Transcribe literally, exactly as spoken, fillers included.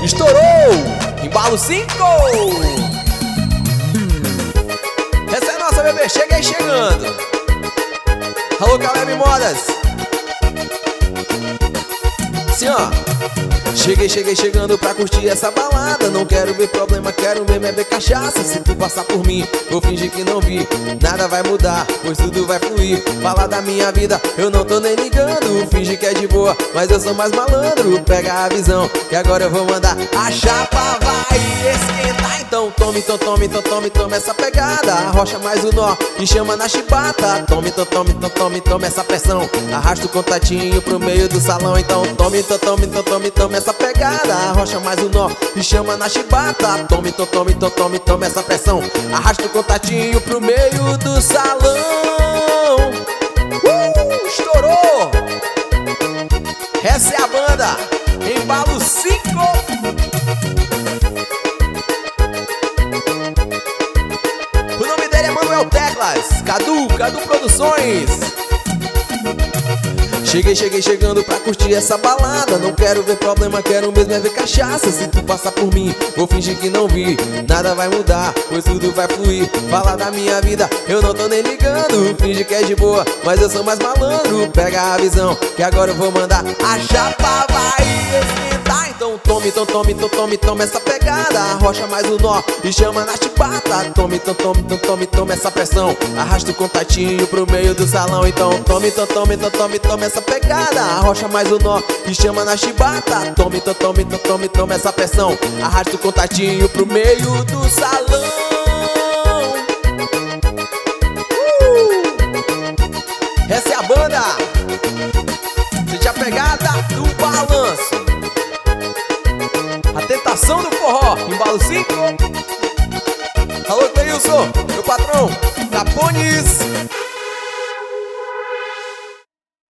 Estourou! Embalo cinco! Essa é a nossa, bebê, cheguei chegando. Alô, Caleb Modas. Assim, ó. Cheguei, cheguei chegando pra curtir essa balada. Não quero ver problema, quero ver beber cachaça. Se tu passar por mim, vou fingir que não vi. Nada vai mudar, pois tudo vai fluir. Falar da minha vida, eu não tô nem ligando. Finge que é de boa, mas eu sou mais malandro. Pega a visão, que agora eu vou mandar. A chapa vai esquentar. Então tome, então tome, então tome, tome essa pegada. Arrocha mais o nó e chama na chibata. Tome, então tome, então tome, tome essa pressão. Arrasta o contatinho pro meio do salão. Então tome, então tome, então tome, tome essa pegada. Arrocha mais o nó e chama na chibata. Tome, então tome, então tome, tome essa pressão. Arrasta o contatinho pro meio do salão. Uh, estourou! Essa é a banda Embalo cinco. O nome dele é Manuel Teclas. Cadu, Cadu Produções. Cheguei, cheguei chegando pra curtir essa balada. Não quero ver problema, quero mesmo é ver cachaça. Se tu passar por mim, vou fingir que não vi. Nada vai mudar, pois tudo vai fluir. Falar da minha vida, eu não tô nem ligando. Finge que é de boa, mas eu sou mais malandro. Pega a visão, que agora eu vou mandar. A chapa vai esquentar. Então tome, então tome, então tome, tome essa pegada. Arrocha mais o nó e chama na chibata. Tome, então tome, então tome, tome essa pressão. Arrasta o contatinho pro meio do salão. Então tome, então tome, então tome, tome essa pegada. Arrocha mais o nó e chama na chibata. Tome, então tome, então tome, tome essa pressão. Arrasta o contatinho pro meio do salão. uh! Essa é a banda. Sente a pegada do balanço. A tentação do forró. Embalo cinco. Alô, Cleilson, meu patrão Capones.